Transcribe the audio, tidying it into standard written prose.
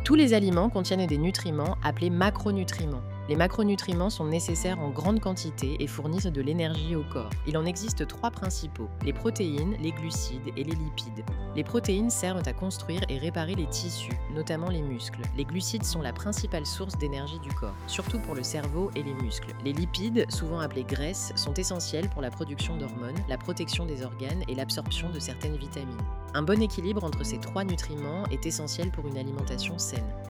Tous les aliments contiennent des nutriments appelés macronutriments. Les macronutriments sont nécessaires en grande quantité et fournissent de l'énergie au corps. Il en existe 3 principaux, les protéines, les glucides et les lipides. Les protéines servent à construire et réparer les tissus, notamment les muscles. Les glucides sont la principale source d'énergie du corps, surtout pour le cerveau et les muscles. Les lipides, souvent appelés graisses, sont essentiels pour la production d'hormones, la protection des organes et l'absorption de certaines vitamines. Un bon équilibre entre ces 3 nutriments est essentiel pour une alimentation saine.